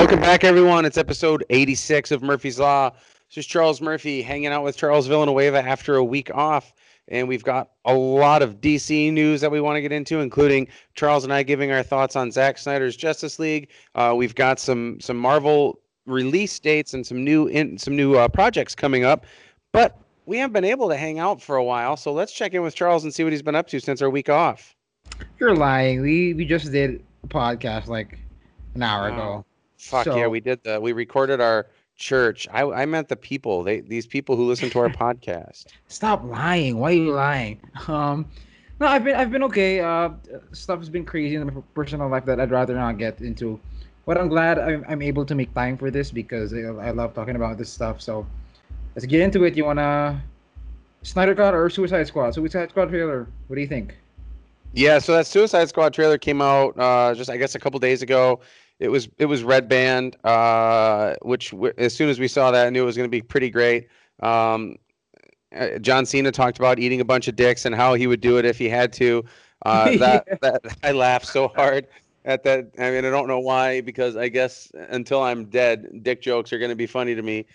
Welcome back, everyone. It's episode 86 of Murphy's Law. This is Charles Murphy hanging out with Charles Villanueva after a week off. And we've got a lot of DC news that we want to get into, including Charles and I giving our thoughts on Zack Snyder's Justice League. We've got some Marvel release dates and some new projects coming up. But we haven't been able to hang out for a while, so let's check in with Charles and see what he's been up to since our week off. You're lying. We just did a podcast like an hour Oh, ago. fuck yeah, So we recorded our church. I meant the people. These people who listen to our podcast. stop lying. Why are you lying? No, I've been okay. Stuff has been crazy in my personal life that I'd rather not get into. But I'm glad I'm able to make time for this because I love talking about this stuff. So let's get into it. You wanna Snyder Cut or Suicide Squad? Suicide Squad trailer. What do you think? Yeah, so that Suicide Squad trailer came out just I guess a couple days ago. It was Red Band, as soon as we saw that, I knew it was going to be pretty great. Um, John Cena talked about eating a bunch of dicks and how he would do it if he had to. That Yeah. that I laughed so hard at that. I mean, I don't know why, because I guess until I'm dead, dick jokes are going to be funny to me.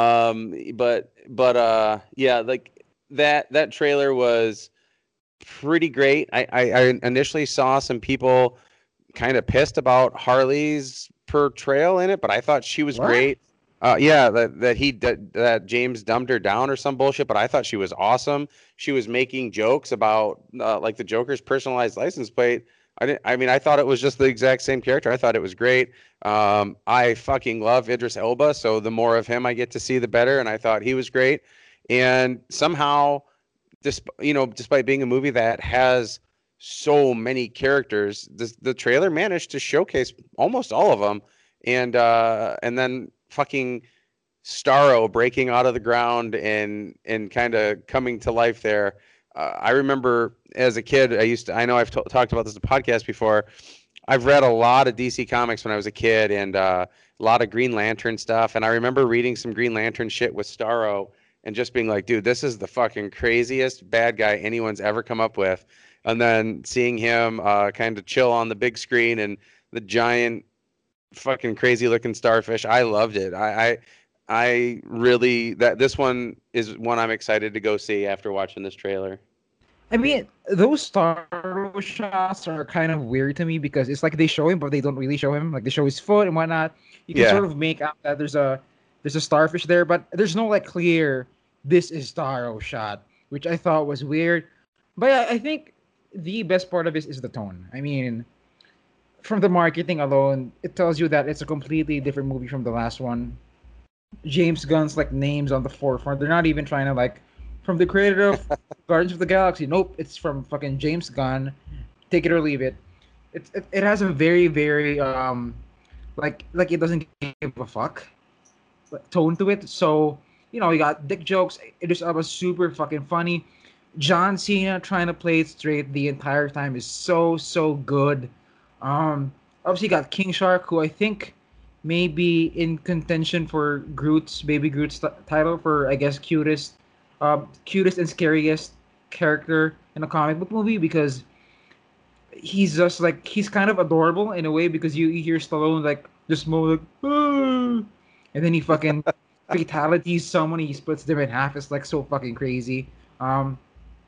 But yeah, like that trailer was pretty great. I initially saw some people kind of pissed about Harley's portrayal in it, but I thought she was What? great. Yeah, that James dumbed her down or some bullshit, but I thought she was awesome. She was making jokes about like the Joker's personalized license plate. I mean, I thought it was just the exact same character. I thought it was great. I fucking love Idris Elba, so the more of him I get to see, the better. And I thought he was great. And somehow, despite being a movie that has so many characters, the trailer managed to showcase almost all of them, and then fucking Starro breaking out of the ground and kind of coming to life there. I remember as a kid, I know I've talked about this in the podcast before. I've read a lot of DC comics when I was a kid, and a lot of Green Lantern stuff. And I remember reading some Green Lantern shit with Starro and just being like, dude, this is the fucking craziest bad guy anyone's ever come up with. And then seeing him kind of chill on the big screen and the giant fucking crazy looking starfish, I loved it. I really that this one is one I'm excited to go see after watching this trailer. I mean, those Star Wars shots are kind of weird to me because it's like they show him, but they don't really show him. Like they show his foot and whatnot. You can Yeah. sort of make out that there's a starfish there, but there's no like clear this is Star Wars shot, which I thought was weird. But I think the best part of this is the tone. I mean, from the marketing alone, it tells you that it's a completely different movie from the last one. James Gunn's like names on the forefront. They're not even trying to like from the creator of Guardians of the Galaxy. Nope, it's from fucking James Gunn. Take it or leave it. It has a very like it doesn't give a fuck tone to it. So you got dick jokes. It is was super fucking funny. John Cena trying to play it straight the entire time is so good. Obviously got King Shark, who I think may be in contention for Baby Groot's title for I guess cutest and scariest character in a comic book movie because he's just like he's kind of adorable in a way because you hear Stallone like just more like "Ah," and then he fucking fatalities someone, he splits them in half. It's like so fucking crazy. Um,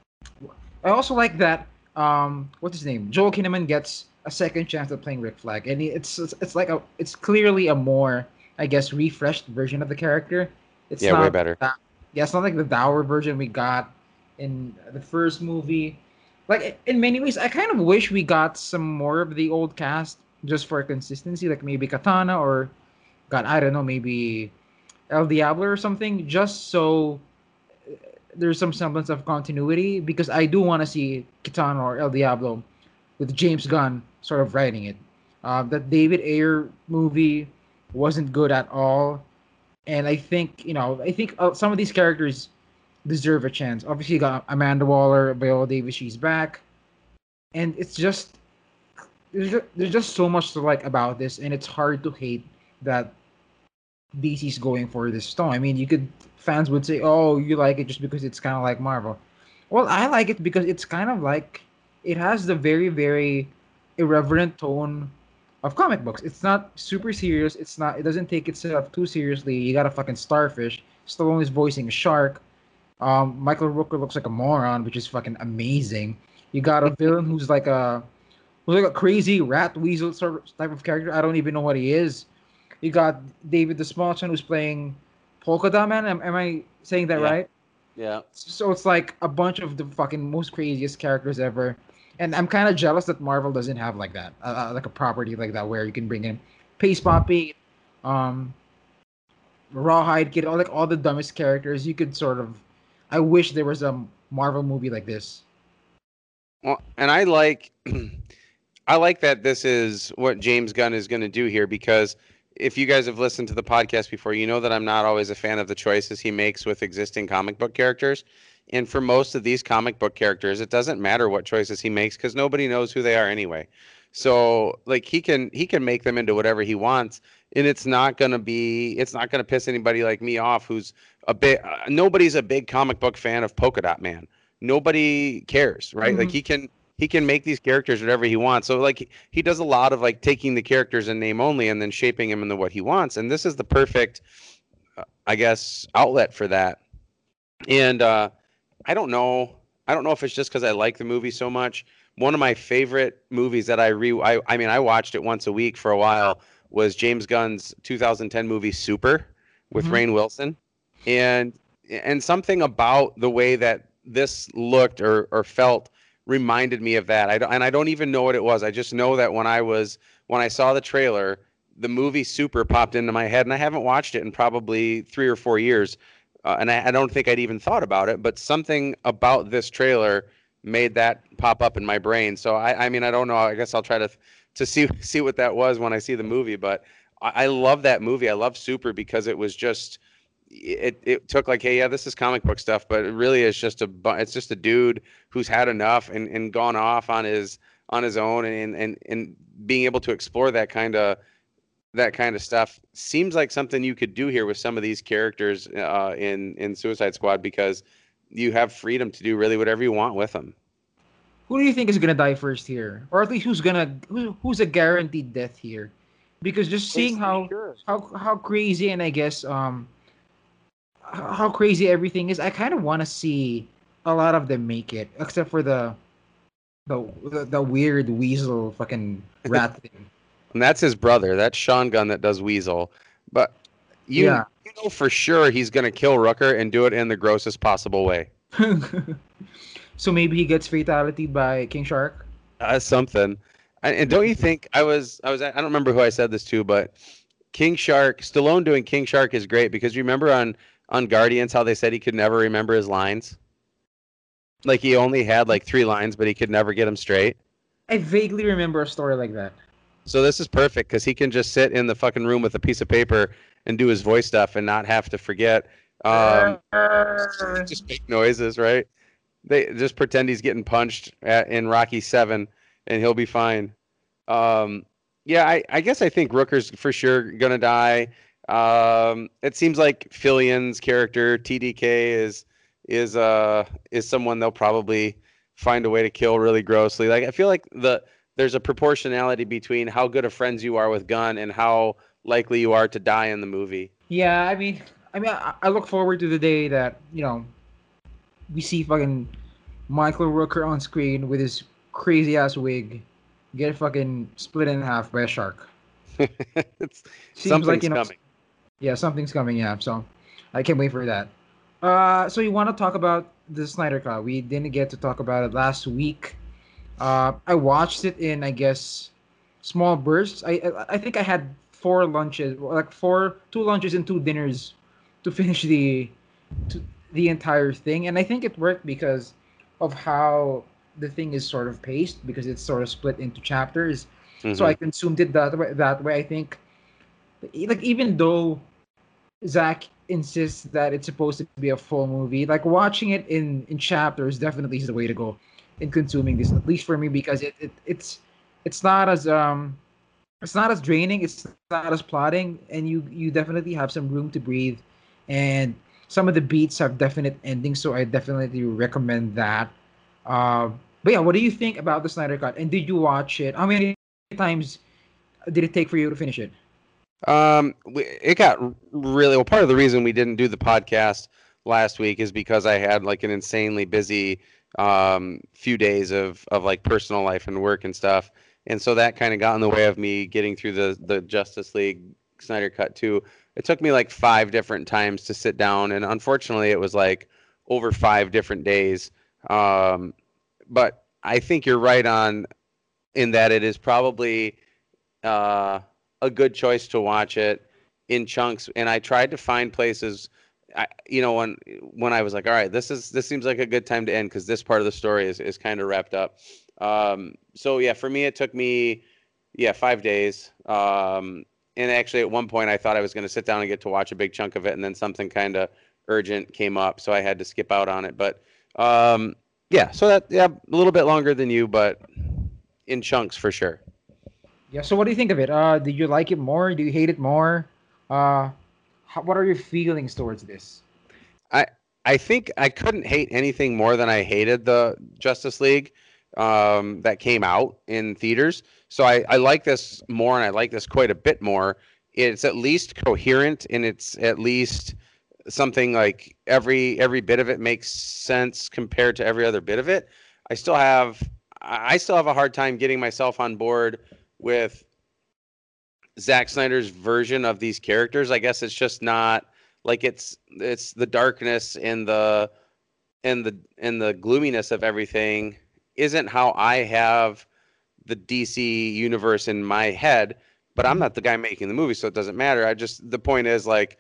I also like that. What's his name? Joel Kinnaman gets a second chance at playing Rick Flag, and it's like it's clearly a more I guess refreshed version of the character. It's Yeah, way not better. that yeah, it's not like the dour version we got in the first movie. Like in many ways, I kind of wish we got some more of the old cast just for consistency, like maybe Katana or God, I don't know, maybe El Diablo or something, just so there's some semblance of continuity because I do want to see Kitano or El Diablo with James Gunn sort of writing it. That David Ayer movie wasn't good at all, and I think some of these characters deserve a chance. Obviously, you got Amanda Waller, Viola Davis, she's back, and it's just there's just so much to like about this, and it's hard to hate that DC's going for this stone. I mean, you could fans would say, "Oh, you like it just because it's kind of like Marvel." Well, I like it because it's kind of like it has the very irreverent tone of comic books. It's not super serious. It's not. It doesn't take itself too seriously. You got a fucking starfish. Stallone is voicing a shark. Michael Rooker looks like a moron, which is fucking amazing. You got a villain who's like a crazy rat weasel sort of type of character. I don't even know what he is. You got David the Small Chan who's playing Polka Dot Man. Am I saying that Yeah. right? Yeah. So it's like a bunch of the fucking most craziest characters ever. And I'm kind of jealous that Marvel doesn't have like that, like a property like that where you can bring in Pace Poppy, um, Rawhide Kid, all the dumbest characters. You could sort of. I wish there was a Marvel movie like this. Well, and I like I like that this is what James Gunn is going to do here because if you guys have listened to the podcast before, you know that I'm not always a fan of the choices he makes with existing comic book characters. And for most of these comic book characters, it doesn't matter what choices he makes because nobody knows who they are anyway. So like he can make them into whatever he wants, and it's not gonna piss anybody like me off who's a bit nobody's a big comic book fan of Polka Dot Man. Nobody cares, right? Like Mhm. he can make these characters whatever he wants. So like he does a lot of like taking the characters in name only and then shaping them into what he wants. And this is the perfect, I guess, outlet for that. And I don't know. I don't know if it's just because I like the movie so much. One of my favorite movies that I mean, I watched it once a week for a while was James Gunn's 2010 movie Super with Mhm. Rainn Wilson. And something about the way that this looked or felt reminded me of that. I don't even know what it was. I just know that when I saw the trailer, the movie Super popped into my head, and I haven't watched it in probably 3 or 4 years. And I don't think I'd even thought about it, but something about this trailer made that pop up in my brain. So I mean, I don't know. I guess I'll try to see what that was when I see the movie. But I love that movie. I love Super because it was just it took like, hey, yeah, this is comic book stuff, but it really is just it's just a dude who's had enough and gone off on his own and being able to explore that kind of stuff seems like something you could do here with some of these characters in Suicide Squad because you have freedom to do really whatever you want with them. Who do you think is gonna die first here, or at least who's a guaranteed death here? Because just seeing It's how crazy and I guess how crazy everything is, I kind of want to see a lot of them make it, except for the weird weasel fucking rat thing. And that's his brother. That's Sean Gunn that does Weasel. But Yeah. you know for sure he's gonna kill Rooker and do it in the grossest possible way. So maybe he gets fatality by King Shark. Something. And don't you think I don't remember who I said this to, but King Shark, Stallone doing King Shark is great because you remember on Guardians how they said he could never remember his lines? Like he only had like 3 lines, but he could never get them straight. I vaguely remember a story like that. So this is perfect because he can just sit in the fucking room with a piece of paper and do his voice stuff and not have to forget. Um, just make noises, right? They just pretend he's getting punched in Rocky 7, and he'll be fine. Um, yeah, I guess I think Rooker's for sure gonna die. It seems like Fillion's character TDK is someone they'll probably find a way to kill really grossly. Like I feel like there's a proportionality between how good of friends you are with Gunn and how likely you are to die in the movie. Yeah, I look forward to the day that we see fucking Michael Rooker on screen with his crazy ass wig get fucking split in half by a shark. It's Seems like something's coming. yeah, something's coming. Yeah, so I can't wait for that. So you want to talk about the Snyder Cut? We didn't get to talk about it last week. I watched it in, I guess, small bursts. I think I had 4 lunches, like 2 lunches and 2 dinners, to finish to, the entire thing, and I think it worked because of how the thing is sort of paced because it's sort of split into chapters. So I Hmm. consumed it that way. That way, I think, like even though Zach insists that it's supposed to be a full movie, like watching it in chapters definitely is the way to go in consuming this. At least for me, because it's not as it's not as draining, it's not as plotting, and you definitely have some room to breathe, and some of the beats have definite endings, so I definitely recommend that. uh but yeah, what do you think about the Snyder Cut, and did you watch it? How many times did it take for you to finish it? It got really well. Part of the reason we didn't do the podcast last week is because I had like an insanely busy few days of like personal life and work and stuff, and so that kind of got in the way of me getting through the Justice League Snyder Cut 2. It took me like 5 different times to sit down, and unfortunately, it was like over 5 different days. Um, but I think you're right on in that it is probably uh, a good choice to watch it in chunks. And I tried to find places, when I was like, all right, this seems like a good time to end because this part of the story is kind of wrapped up. So yeah, for me, it took me 5 days. And actually, at one point, I thought I was going to sit down and get to watch a big chunk of it, and then something kind of urgent came up, so I had to skip out on it. But yeah, so a little bit longer than you, but in chunks for sure. Yeah. So what do you think of it? Did you like it more? Do you hate it more? Uh, what are your feelings towards this? I I think I couldn't hate anything more than I hated the Justice League that came out in theaters. So I like this more, and I like this quite a bit more. It's at least coherent, and it's at least something like every bit of it makes sense compared to every other bit of it. I still have I still have a hard time getting myself on board with Zack Snyder's version of these characters. I guess it's just not like it's the darkness and the gloominess of everything isn't how I have the DC universe in my head, but I'm Mhm. not the guy making the movie, so it doesn't matter. I just the point is like,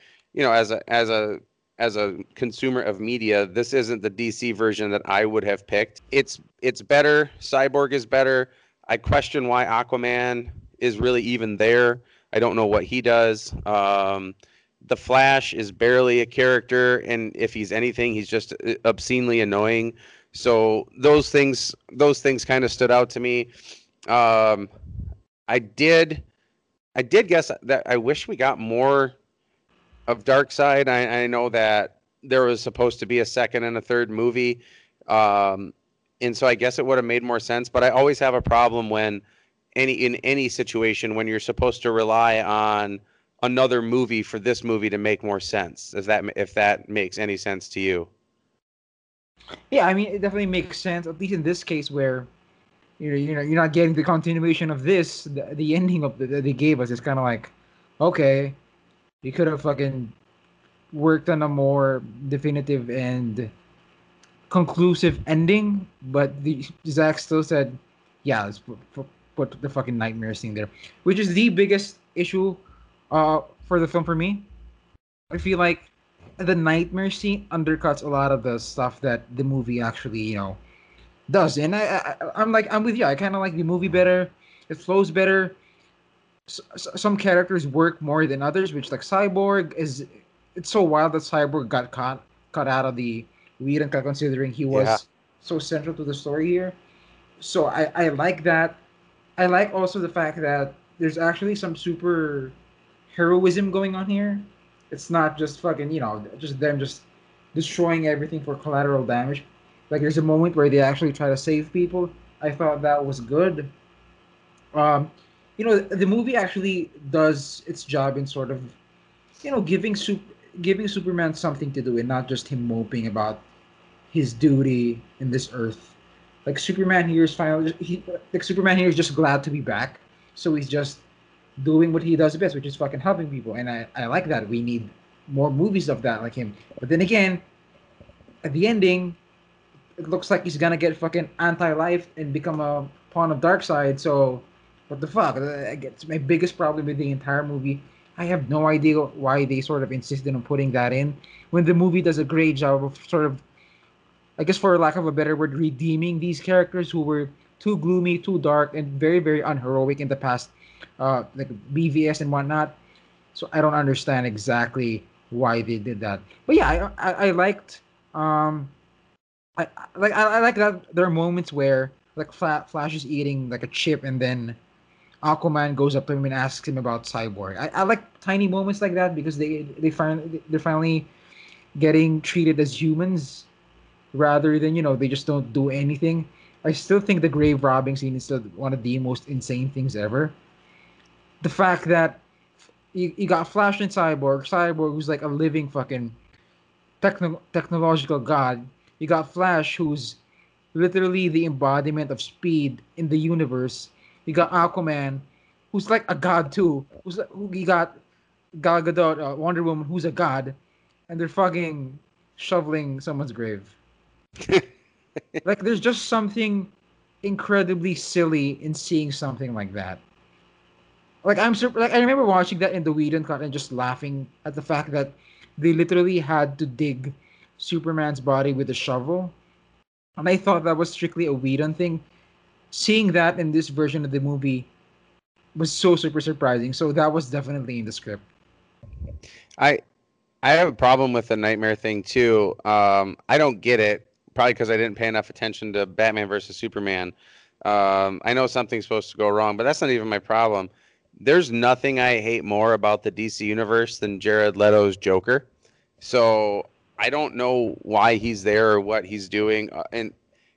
as a consumer of media, this isn't the DC version that I would have picked. It's better. Cyborg is better. I question why Aquaman is really even there. I don't know what he does. The Flash is barely a character, and if he's anything, he's just obscenely annoying. So those things kind of stood out to me. Um, I did I did guess that I wish we got more of Darkseid. I know that there was supposed to be a second and a third movie, um, and so I guess it would have made more sense. But I always have a problem when in any situation when you're supposed to rely on another movie for this movie to make more sense. If that makes any sense to you? Yeah, I mean, it definitely makes sense. At least in this case, where you're not getting the continuation of this. The ending of that they gave us is kind of like, okay, you could have fucking worked on a more definitive and conclusive ending, but Zach still said, "Yeah, let's put the fucking nightmare scene there," which is the biggest issue, for the film for me. I feel like the nightmare scene undercuts a lot of the stuff that the movie actually, does. And I'm with you. I kind of like the movie better. It flows better. Some characters work more than others, which like Cyborg is. It's so wild that Cyborg got cut out of the lead, and considering he Yeah, was so central to the story here. So I like that. I like also the fact that there's actually some super heroism going on here. It's not just fucking, just them just destroying everything for collateral damage. Like there's a moment where they actually try to save people. I thought that was good. Um, the movie actually does its job in sort of, giving Superman something to do and not just him moping about his duty in this earth. Like Superman here is finally, like Superman here is just glad to be back. So he's just doing what he does best, which is fucking helping people. And I like that. We need more movies of that like him. But then again, at the ending, it looks like he's gonna get fucking anti-life and become a pawn of Darkseid. So, what the fuck? It's my biggest problem with the entire movie. I have no idea why they sort of insisted on putting that in when the movie does a great job of sort of, I guess, for lack of a better word, redeeming these characters who were too gloomy, too dark, and very, very unheroic in the past, like BVS and whatnot. So I don't understand exactly why they did that. But yeah, I liked, um I like that there are moments where like Flash is eating like a chip, and then Aquaman goes up to him and asks him about Cyborg. I like tiny moments like that because they're finally getting treated as humans rather than, they just don't do anything. I still think the grave robbing scene is still one of the most insane things ever. the fact that you got Flash and Cyborg who's like a living fucking technological god. You got Flash, who's literally the embodiment of speed in the universe. You got Aquaman, who's like a god too. You got Gal Gadot, Wonder Woman, who's a god, and they're fucking shoveling someone's grave. Like, there's just something incredibly silly in seeing something like that. Like, like I remember watching that in the Whedon cut and just laughing at the fact that they literally had to dig Superman's body with a shovel, and I thought that was strictly a Whedon thing. Seeing that in this version of the movie was so super surprising. So that was definitely in the script. I I have a problem with the nightmare thing too. I don't get it, probably because I didn't pay enough attention to Batman versus Superman. I know something's supposed to go wrong, but that's not even my problem. There's nothing I hate more about the DC universe than Jared Leto's Joker. So I don't know why he's there or what he's doing, and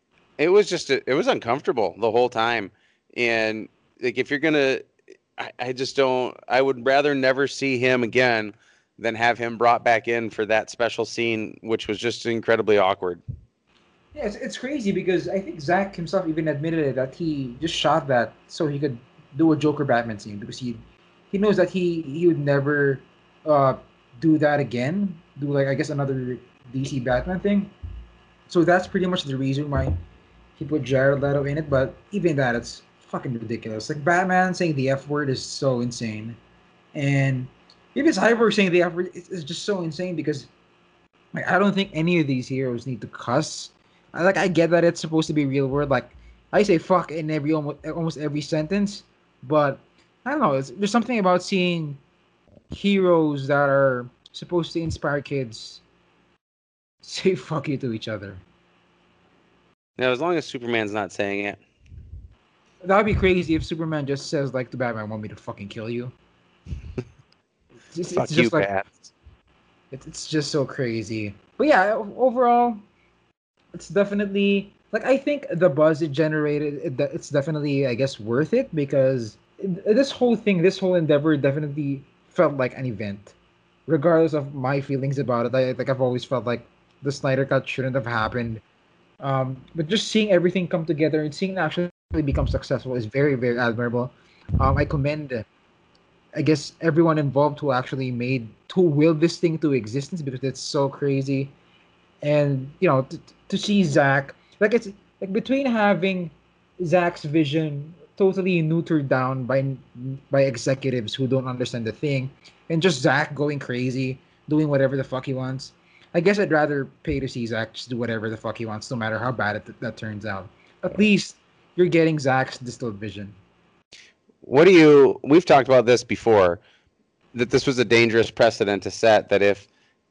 it was uncomfortable the whole time. And like if you're gonna, I just don't. I would rather never see him again than have him brought back in for that special scene, which was just incredibly awkward. Yeah, it's crazy because I think Zack himself even admitted it, that he just shot that so he could do a Joker Batman scene because he knows that he would never uh do that again. Do, like, I guess, another DC Batman thing. So that's pretty much the reason why he put Jared Leto in it. But even that, it's fucking ridiculous. Like, Batman saying the F word is so insane, and even Cyborg saying the F word is just so insane because, like, I don't think any of these heroes need to cuss. I get that it's supposed to be real word. Like, I say fuck in every almost every sentence, but I don't know. There's something about seeing heroes that are supposed to inspire kids say fuck you to each other. Now, as long as Superman's not saying it, That'd be crazy if Superman just says, like, to Batman, "Want me to fucking kill you?" It's fuck you, just like, Pat. it's just so crazy. But yeah, overall, it's definitely, like, I think the buzz it generated, it's definitely, I guess, worth it because this whole thing, this whole endeavor definitely felt like an event. Regardless of my feelings about it, I've always felt like the Snyder Cut shouldn't have happened. But just seeing everything come together and seeing it actually become successful is very, very admirable. I commend, I guess, everyone involved who willed this thing to existence because it's so crazy. And to see Zach, like, it's like between having Zach's vision totally neutered down by executives who don't understand the thing, and just Zach going crazy, doing whatever the fuck he wants. I guess I'd rather pay to see Zach just do whatever the fuck he wants, no matter how bad that turns out. At least you're getting Zach's distilled vision. What do you? We've talked about this before. That this was a dangerous precedent to set. That if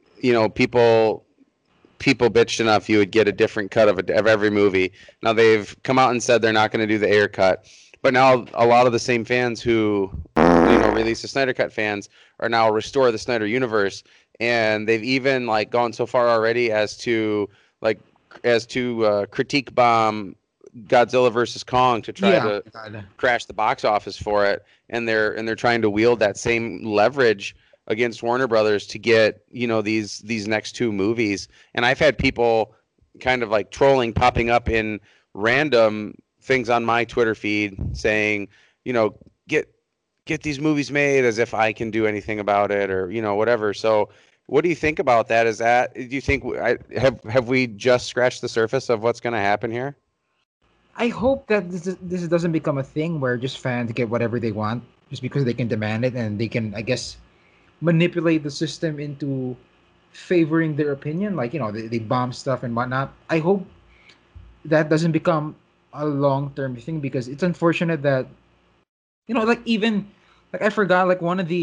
people bitched enough, you would get a different cut of every movie. Now they've come out and said they're not going to do the air cut, but now a lot of the same fans who release the Snyder Cut fans are now restore the Snyder universe, and they've even like gone so far already like as to critique bomb Godzilla versus Kong to try Yeah. to crash the box office for it, and they're trying to wield that same leverage against Warner Brothers to get these next two movies. And I've had people kind of like trolling popping up in random things on my Twitter feed saying, get these movies made, as if I can do anything about it, or whatever. So what do you think about that? Do you think have we just scratched the surface of what's going to happen here? I hope that this doesn't become a thing where just fans get whatever they want just because they can demand it and they can, I guess, manipulate the system into favoring their opinion. Like, they bomb stuff and whatnot. I hope that doesn't become a long term thing because it's unfortunate that, like, even, like, I forgot, like,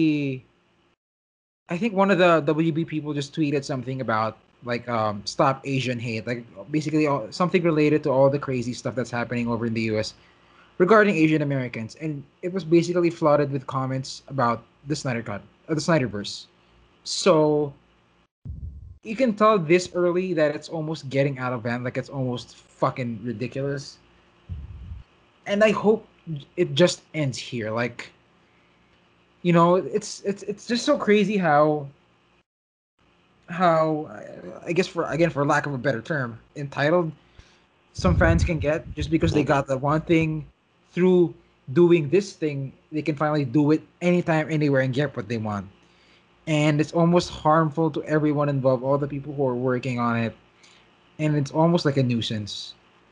I think one of the WB people just tweeted something about, like, stop Asian hate, like, basically something related to all the crazy stuff that's happening over in the US regarding Asian Americans, and it was basically flooded with comments about the Snyder Cut, the Snyderverse. So you can tell this early that it's almost getting out of hand, like, it's almost fucking ridiculous. And I hope it just ends here. Like, You know, it's just so crazy how I guess for lack of a better term, entitled some fans can get just because they Hmm. got the one thing through doing this thing, they can finally do it anytime, anywhere, and get what they want. And it's almost harmful to everyone involved, all the people who are working on it, and it's almost like a nuisance.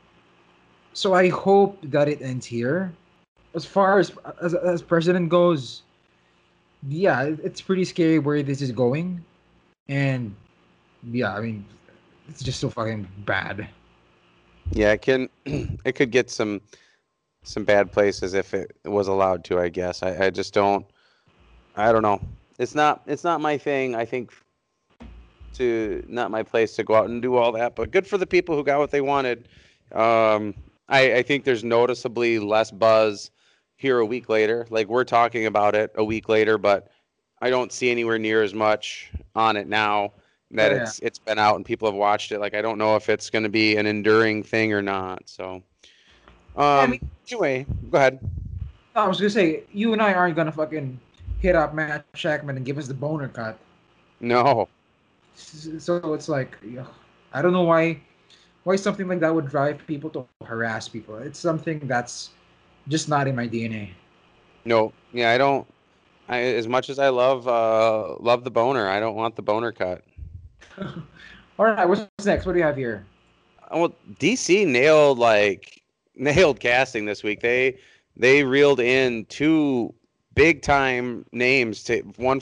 So I hope that it ends here. As far as president goes, yeah, it's pretty scary where this is going, and yeah, I mean, it's just so fucking bad. Yeah, it can. It could get some bad places if it was allowed to. I guess. I just don't. I don't know. It's not my thing. I think to not my place to go out and do all that. But good for the people who got what they wanted. Um, I think there's noticeably less buzz here a week later. Like we're talking about it a week later, but I don't see anywhere near as much on it now that Oh yeah. it's been out and people have watched it. Like I don't know if it's going to be an enduring thing or not. So Yeah, I mean, anyway, go ahead. I was gonna say you and I aren't gonna fucking hit up Matt Shackman and give us the boner cut. No. So it's like, yeah, I don't know why something like that would drive people to harass people. It's something that's just not in my DNA. No. Yeah, I don't. I as much as I love the boner, I don't want the boner cut. All right, what's next? What do you have here? Well, DC nailed nailed casting this week. They reeled in two big time names to one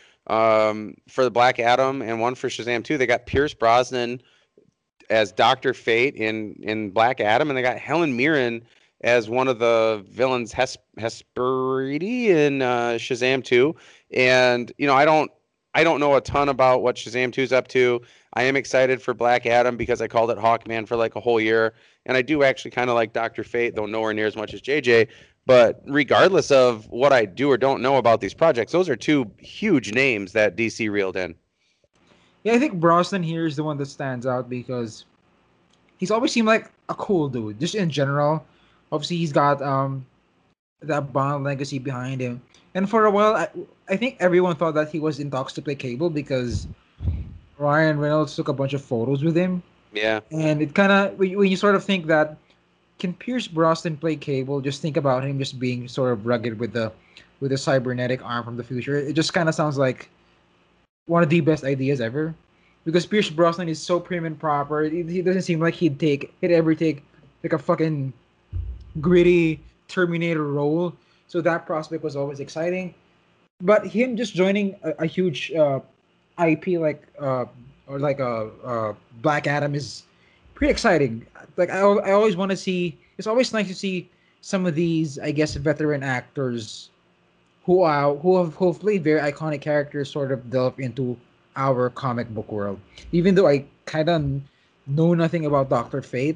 for the Black Adam and one for Shazam 2. They got Pierce Brosnan as Doctor Fate in Black Adam, and they got Helen Mirren as one of the villains, Hesperidi in Shazam 2. And I don't know a ton about what Shazam 2 is up to. I am excited for Black Adam because I called it Hawkman for like a whole year, and I do actually kind of like Doctor Fate, though nowhere near as much as JJ. But regardless of what I do or don't know about these projects, those are two huge names that DC reeled in. Yeah, I think Brosnan here is the one that stands out because he's always seemed like a cool dude, just in general. Obviously, he's got that Bond legacy behind him, and for a while, I think everyone thought that he was in talks to play Cable because Ryan Reynolds took a bunch of photos with him, Yeah. and it kind of when you sort of think that can Pierce Brosnan play Cable, just think about him just being sort of rugged with the cybernetic arm from the future. It just kind of sounds like one of the best ideas ever. Because Pierce Brosnan is so prim and proper. He doesn't seem like he'd ever take like a fucking gritty Terminator role. So that prospect was always exciting. But him just joining a huge IP or like a Black Adam is pretty exciting. Like I always want to see. It's always nice to see some of these, I guess, veteran actors who have played very iconic characters sort of delve into our comic book world. Even though I kind of know nothing about Doctor Fate,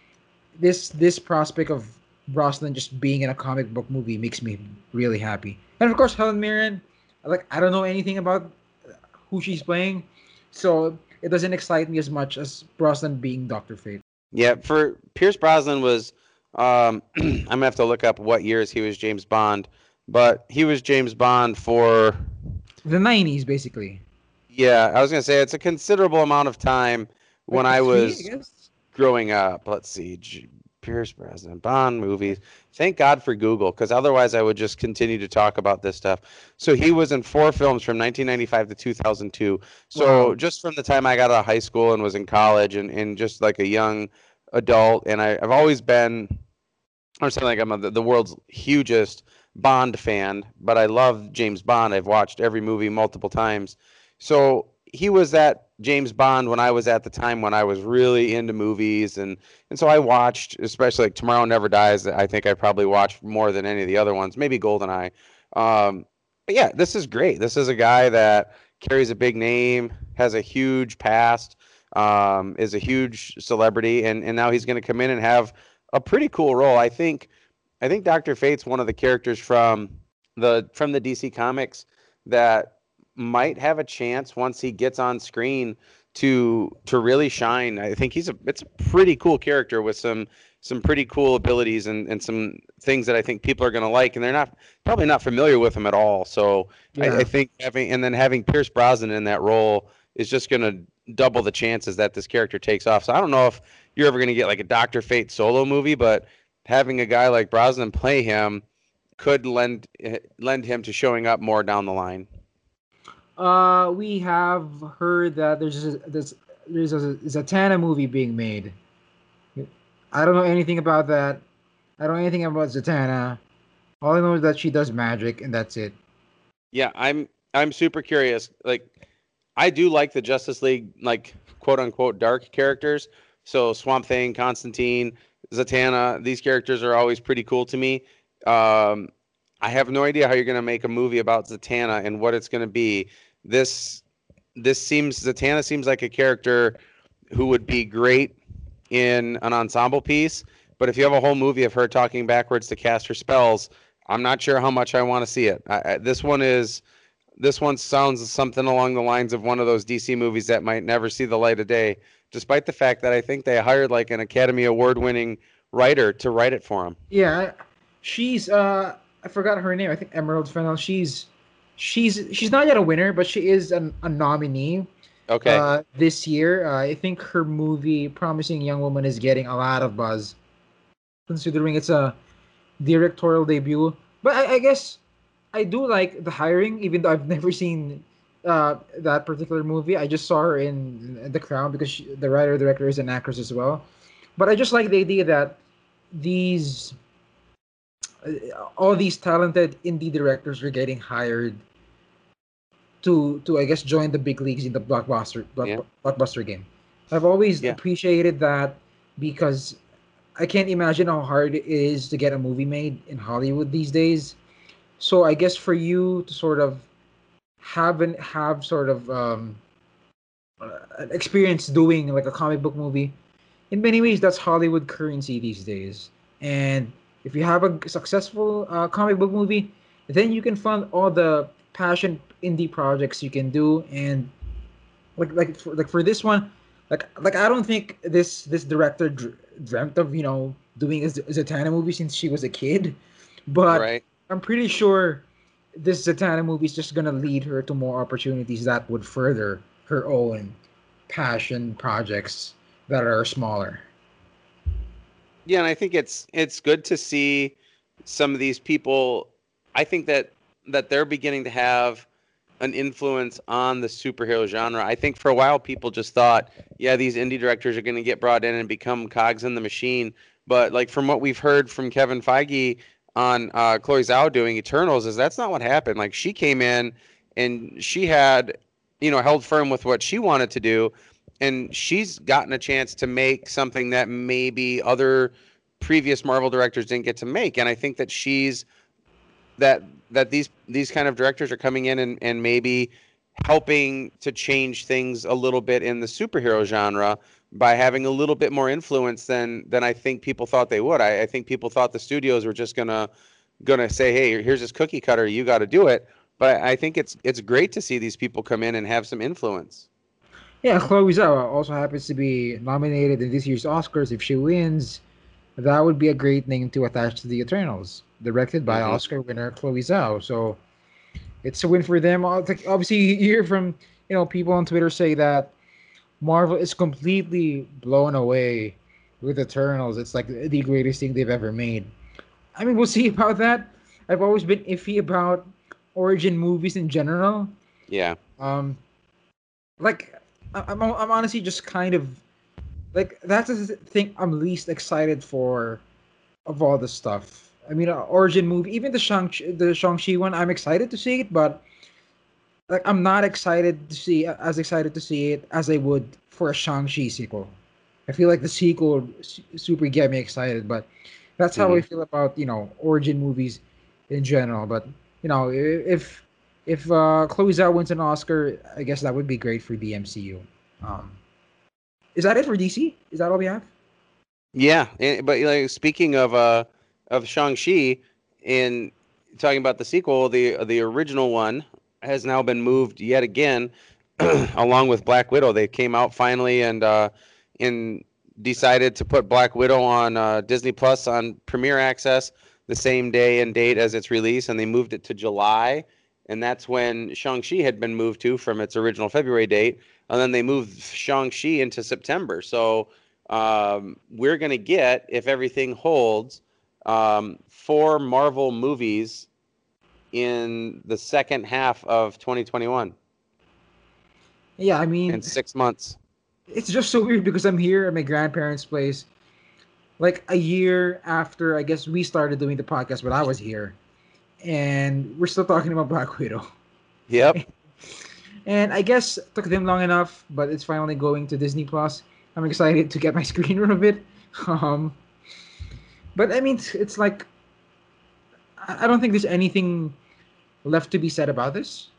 this prospect of Brosnan just being in a comic book movie makes me really happy. And of course, Helen Mirren, like I don't know anything about who she's playing, so it doesn't excite me as much as Brosnan being Doctor Fate. Yeah, for Pierce Brosnan was I'm gonna have to look up what years he was James Bond, but he was James Bond for The '90s, basically, yeah, I was gonna say it's a considerable amount of time when like I three, I was guess. growing up. Let's see, Pierce Brosnan Bond movies. Thank God for Google, because otherwise I would just continue to talk about this stuff. So he was in four films from 1995 to 2002. So Wow. just from the time I got out of high school and was in college and just like a young adult, and I've always been or something like I'm the world's hugest Bond fan, but I love James Bond. I've watched every movie multiple times. So he was that James Bond when I was at the time when I was really into movies and so I watched especially like Tomorrow Never Dies. I think I probably watched more than any of the other ones, maybe GoldenEye. But yeah, this is great. This is a guy that carries a big name, has a huge past, is a huge celebrity, and now he's going to come in and have a pretty cool role. I think Doctor Fate's one of the characters from the DC comics that might have a chance once he gets on screen to really shine. I think it's a pretty cool character with some some pretty cool abilities and some things that I think people are going to like, and they're not probably not familiar with him at all. So I Yeah. think having Pierce Brosnan in that role is just going to double the chances that this character takes off. So I don't know if you're ever going to get like a Doctor Fate solo movie, but having a guy like Brosnan play him could lend him to showing up more down the line. We have heard that there's a Zatanna movie being made. I don't know anything about that. I don't know anything about Zatanna. All I know is that she does magic, and that's it. Yeah, I'm super curious. Like I do like the Justice League, like quote unquote dark characters. So Swamp Thing, Constantine, Zatanna, these characters are always pretty cool to me. Um, I have no idea how you're going to make a movie about Zatanna and what it's going to be. This Zatanna seems like a character who would be great in an ensemble piece, but if you have a whole movie of her talking backwards to cast her spells, I'm not sure how much I want to see it. This one sounds something along the lines of one of those DC movies that might never see the light of day, despite the fact that I think they hired like an Academy Award winning writer to write it for them. Yeah, she's I forgot her name. I think Emerald Fennel. She's not yet a winner, but she is a nominee. Okay. This year, I think her movie "Promising Young Woman" is getting a lot of buzz, considering it's a directorial debut. But I guess I do like the hiring, even though I've never seen that particular movie. I just saw her in The Crown because the writer director is an actress as well. But I just like the idea that these all these talented indie directors are getting hired to I guess join the big leagues in the Yeah. blockbuster game. I've always Yeah. appreciated that because I can't imagine how hard it is to get a movie made in Hollywood these days. So I guess for you to sort of have sort of an experience doing like a comic book movie, in many ways that's Hollywood currency these days. And if you have a successful comic book movie, then you can fund all the passion indie projects you can do. And like for this one, like I don't think this director dreamt of doing a Zatanna movie since she was a kid, but Right. I'm pretty sure this Zatanna movie is just gonna lead her to more opportunities that would further her own passion projects that are smaller. Yeah, and I think it's good to see some of these people. I think that they're beginning to have an influence on the superhero genre. I think for a while people just thought, yeah, these indie directors are going to get brought in and become cogs in the machine. But like from what we've heard from Kevin Feige on Chloe Zhao doing Eternals, is that's not what happened. Like she came in and she had, held firm with what she wanted to do, and she's gotten a chance to make something that maybe other previous Marvel directors didn't get to make. And I think that that these kind of directors are coming in and maybe helping to change things a little bit in the superhero genre by having a little bit more influence than I think people thought they would. I think people thought the studios were just gonna say, hey, here's this cookie cutter, you got to do it. But I think it's great to see these people come in and have some influence. Yeah, Chloe Zhao also happens to be nominated in this year's Oscars. If she wins, that would be a great name to attach to the Eternals, directed by Hmm. Oscar winner Chloe Zhao. So it's a win for them. Obviously, you hear from people on Twitter say that Marvel is completely blown away with Eternals. It's like the greatest thing they've ever made. I mean, we'll see about that. I've always been iffy about origin movies in general. Yeah. Um, like I'm honestly just kind of like that's the thing I'm least excited for of all the stuff. I mean, origin movie, even the Shang-Chi one, I'm excited to see it, but like I'm not excited to see as excited to see it as I would for a Shang-Chi sequel. I feel like the sequel super get me excited, but that's how I Hmm. feel about origin movies in general. But if Chloe Zhao wins an Oscar, I guess that would be great for the MCU. Um, is that it for DC? Is that all we have? Yeah, but like speaking of Shang-Chi, in talking about the sequel, the original one has now been moved yet again, along with Black Widow. They came out finally, and in decided to put Black Widow on Disney Plus on Premiere Access the same day and date as its release, and they moved it to July, and that's when Shang-Chi had been moved to from its original February date, and then they moved Shang-Chi into September. So we're going to get, if everything holds, 4 Marvel movies in the second half of 2021 Yeah, I mean, in 6 months. it's just so weird because I'm here at my grandparents' place, like a year after I guess we started doing the podcast, but I was here, and we're still talking about Black Widow. Yep. And I guess it took them long enough, but it's finally going to Disney Plus. I'm excited to get my screen of it. Um, but I mean, it's like I don't think there's anything left to be said about this.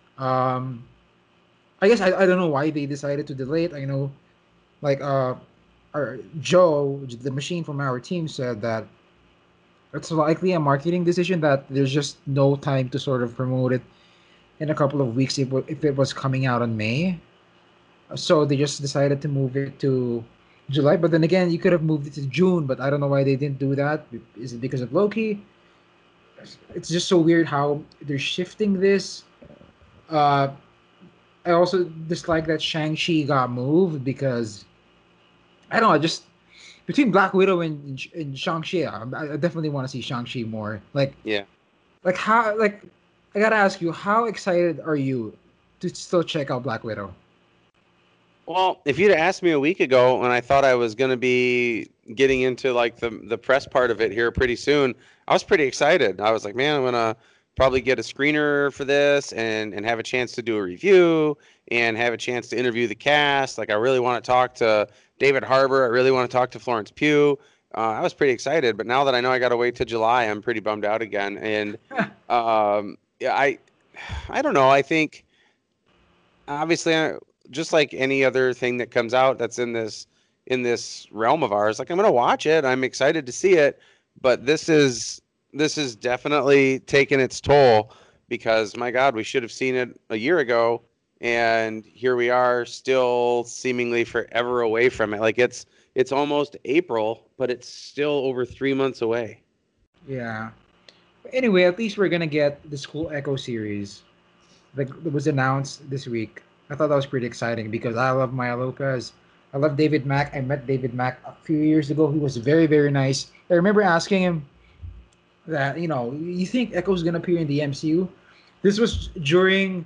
I guess I don't know why they decided to delay it. I know, like our Joe, the machine from our team, said that it's likely a marketing decision that there's just no time to sort of promote it in a couple of weeks if it was coming out in May. So they just decided to move it to July. But then again, you could have moved it to June, but I don't know why they didn't do that. Is it because of Loki? It's just so weird how they're shifting this. Uh, I also dislike that Shang-Chi got moved because I don't know, just between Black Widow and Shang-Chi, I definitely want to see Shang-Chi more. Yeah. Like how, like, I gotta ask you, how excited are you to still check out Black Widow? Well, if you'd asked me a week ago when I thought I was going to be getting into like the press part of it here pretty soon, I was pretty excited. I was like, man, I'm going to probably get a screener for this and have a chance to do a review and have a chance to interview the cast. Like I really want to talk to David Harbour. I really want to talk to Florence Pugh. I was pretty excited, but now that I know I got to wait till July, I'm pretty bummed out again. And yeah, I don't know. I think obviously just like any other thing that comes out that's in this realm of ours, like I'm gonna watch it, I'm excited to see it, but this is definitely taken its toll because my god, we should have seen it a year ago, and here we are still seemingly forever away from it. Like it's almost April, but it's still over 3 months away. Yeah. Anyway, at least we're gonna get the School Echo series that was announced this week. I thought that was pretty exciting because I love Maya Lopez. I love David Mack. I met David Mack a few years ago. He was very, very nice. I remember asking him that, you think Echo's gonna appear in the MCU? This was during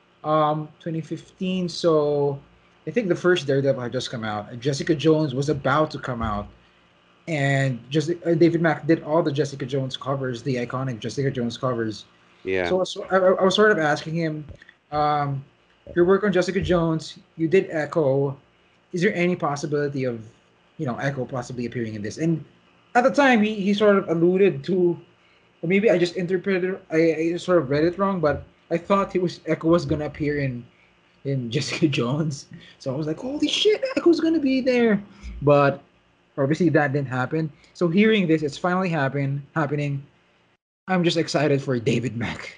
2015, so I think the first Daredevil had just come out. And Jessica Jones was about to come out, and just David Mack did all the Jessica Jones covers, the iconic Jessica Jones covers. Yeah. So I was sort of asking him, um, your work on Jessica Jones, you did Echo. Is there any possibility of, Echo possibly appearing in this? And at the time, he sort of alluded to, or maybe I just interpreted, I sort of read it wrong, but I thought he was Echo was gonna appear in Jessica Jones. So I was like, holy shit, Echo's gonna be there. But obviously that didn't happen. So hearing this, it's finally happening. I'm just excited for David Mack.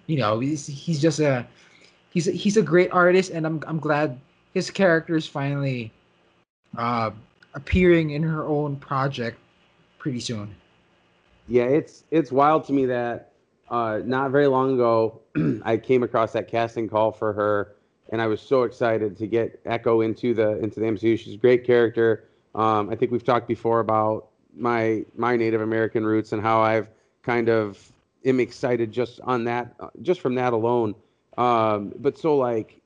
He's just he's a great artist, and I'm glad his character is finally uh, appearing in her own project pretty soon. Yeah, it's wild to me that not very long ago I came across that casting call for her, and I was so excited to get Echo into the MCU. She's a great character. I think we've talked before about my Native American roots and how I've kind of am excited just on that, just from that alone. But so like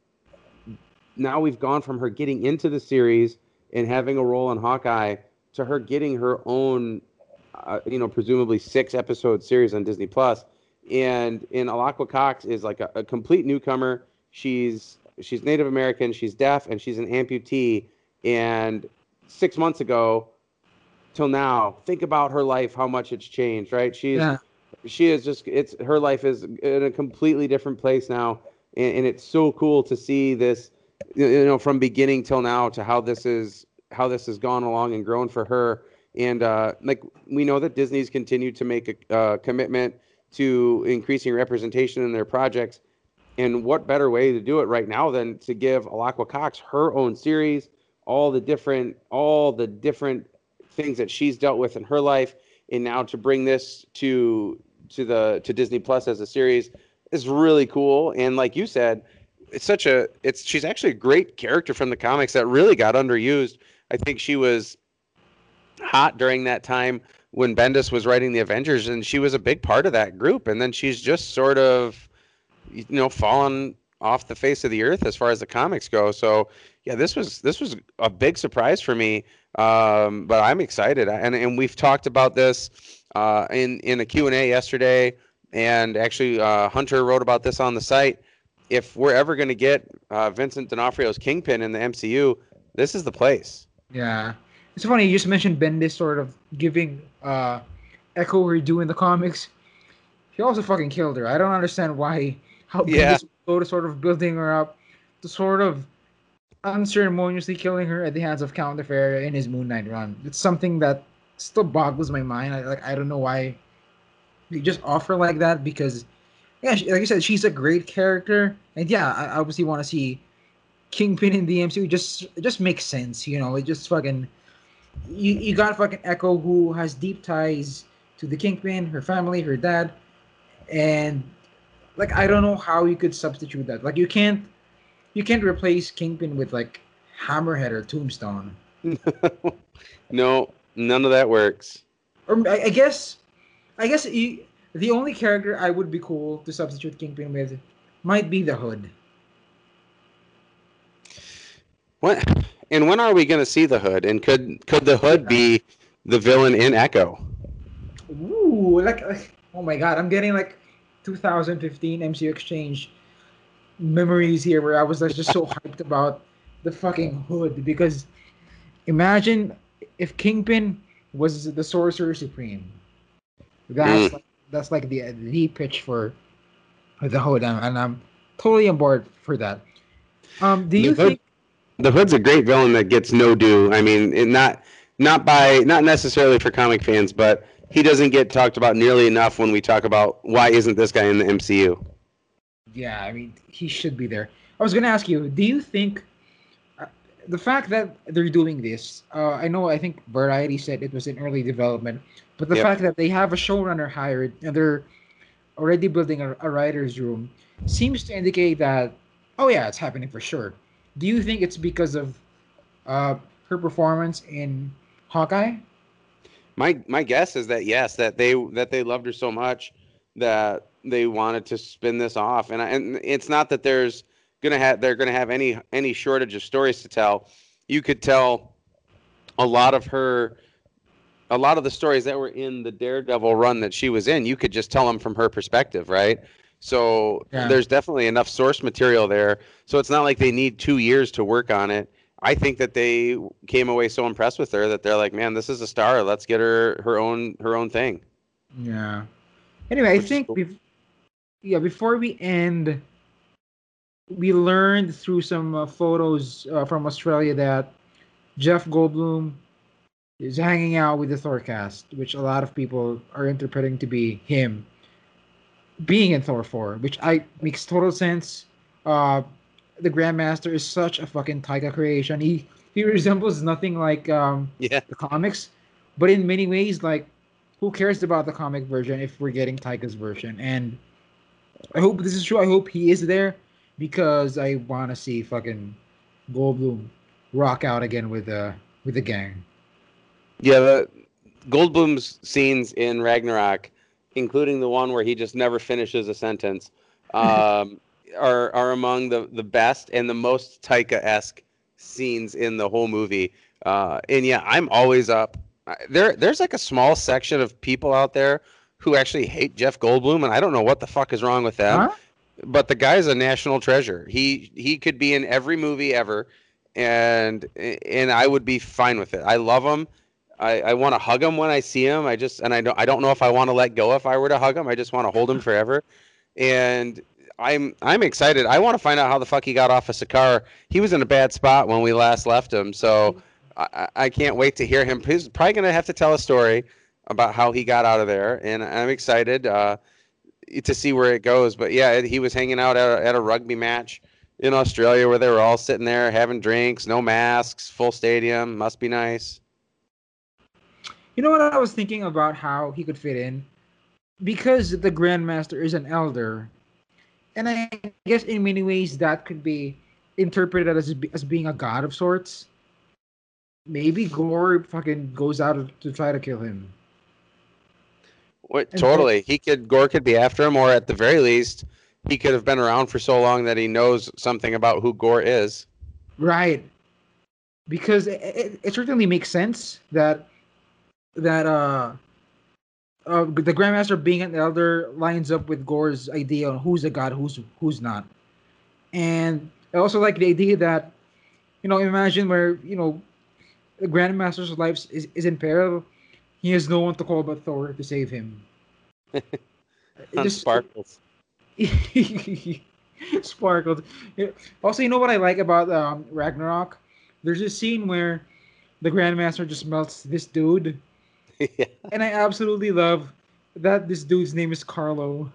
now we've gone from her getting into the series and having a role in Hawkeye to her getting her own, presumably 6 episode series on Disney Plus. And Alaqua Cox is like a complete newcomer. She's Native American, she's deaf, and she's an amputee. And 6 months ago till now, think about her life, how much it's changed, right? Yeah, She is just it's her life is in a completely different place now, and it's so cool to see this, from beginning till now to how this has gone along and grown for her. And like we know that Disney's continued to make a commitment to increasing representation in their projects, and what better way to do it right now than to give Alaqua Cox her own series, all the different things that she's dealt with in her life, and now to bring this to Disney Plus as a series is really cool. And like you said, she's actually a great character from the comics that really got underused. I think she was hot during that time when Bendis was writing the Avengers, and she was a big part of that group. And then she's just sort of, fallen off the face of the earth as far as the comics go. So yeah, this was a big surprise for me. But I'm excited, and we've talked about this in a Q&A yesterday, and actually Hunter wrote about this on the site. If we're ever going to get Vincent D'Onofrio's Kingpin in the MCU, this is the place. Yeah. It's funny, you just mentioned Bendis sort of giving Echo her due in the comics. He also fucking killed her. I don't understand how Bendis would go to sort of building her up to sort of unceremoniously killing her at the hands of Count Nefaria in his Moon Knight run. It's something that still boggles my mind. I don't know why they just offer like that, because yeah, like you said, she's a great character, and yeah, I obviously want to see Kingpin in the MCU. It just makes sense, It just fucking you got fucking Echo, who has deep ties to the Kingpin, her family, her dad, and like I don't know how you could substitute that. Like you can't replace Kingpin with like Hammerhead or Tombstone. No, none of that works. Or I guess the only character I would be cool to substitute Kingpin with might be the Hood. What? And when are we going to see the Hood? And could the Hood be the villain in Echo? Ooh, oh my god, I'm getting like 2015 MCU Exchange memories here, where I was just so hyped about the fucking Hood, because imagine if Kingpin was the Sorcerer Supreme. That's like the pitch for the Hood, and I'm totally on board for that. Do you think the Hood's a great villain that gets no due? I mean, not necessarily for comic fans, but he doesn't get talked about nearly enough when we talk about why isn't this guy in the MCU? Yeah, I mean, he should be there. I was gonna ask you, do you think the fact that they're doing this? I think Variety said it was in early development, but the fact that they have a showrunner hired and they're already building a writer's room seems to indicate that, oh yeah, it's happening for sure. Do you think it's because of her performance in Hawkeye? My guess is that yes, that they loved her so much that they wanted to spin this off, and it's not that they're gonna have any shortage of stories to tell. You could tell a lot of the stories that were in the Daredevil run that she was in. You could just tell them from her perspective, right? So there's definitely enough source material there. So it's not like they need 2 years to work on it. I think that they came away so impressed with her that they're like, man, this is a star. Let's get her own thing. Yeah. Anyway, I think before we end, we learned through some photos from Australia that Jeff Goldblum is hanging out with the Thor cast, which a lot of people are interpreting to be him being in Thor 4, which makes total sense. The Grandmaster is such a fucking Taika creation. He resembles nothing like the comics, but in many ways, like, who cares about the comic version if we're getting Taika's version? And I hope this is true. I hope he is there, because I want to see fucking Goldblum rock out again with the gang. Yeah, the Goldblum's scenes in Ragnarok, including the one where he just never finishes a sentence, are among the best and the most Taika-esque scenes in the whole movie. And yeah, I'm always up. There's like a small section of people out there who actually hate Jeff Goldblum, and I don't know what the fuck is wrong with them. Huh? But the guy's a national treasure. He could be in every movie ever, and I would be fine with it. I love him. I want to hug him when I see him. I don't know if I want to let go if I were to hug him. I just want to hold him forever. And I'm excited. I want to find out how the fuck he got off of Sakaar. He was in a bad spot when we last left him, so I can't wait to hear him. He's probably gonna have to tell a story about how he got out of there, and I'm excited to see where it goes. But yeah, he was hanging out at a rugby match in Australia where they were all sitting there having drinks, no masks, full stadium. Must be nice. You know what I was thinking about how he could fit in? Because the Grandmaster is an elder, and I guess in many ways that could be interpreted as being a god of sorts. Maybe Gore fucking goes out to try to kill him. What, And Gore, totally. Gore could be after him, or at the very least, he could have been around for so long that he knows something about who Gore is. right. Because it certainly makes sense that the Grandmaster being an elder lines up with Gore's idea on who's a god, who's not. And I also like the idea that, imagine where, the Grandmaster's life is in peril. He has no one to call but Thor to save him. It On just Sparkles. sparkled. Also, you know what I like about Ragnarok? There's a scene where the Grandmaster just melts this dude, Yeah. and I absolutely love that this dude's name is Carlo.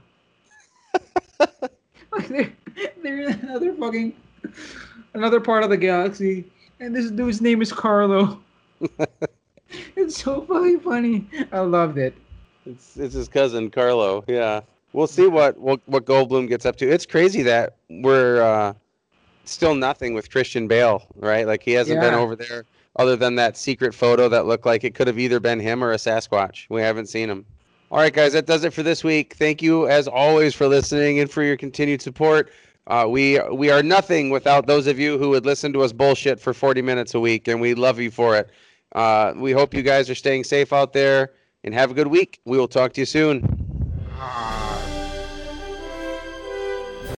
Like they're in another part of the galaxy, and this dude's name is Carlo. It's so fucking funny. I loved it. It's his cousin Carlo. Yeah. We'll see what Goldblum gets up to. It's crazy that we're still nothing with Christian Bale, right? Like he hasn't been Yeah. over there other than that secret photo that looked like it could have either been him or a Sasquatch. We haven't seen him. All right, guys, that does it for this week. Thank you, as always, for listening and for your continued support. We are nothing without those of you who would listen to us bullshit for 40 minutes a week, and we love you for it. We hope you guys are staying safe out there and have a good week. We will talk to you soon.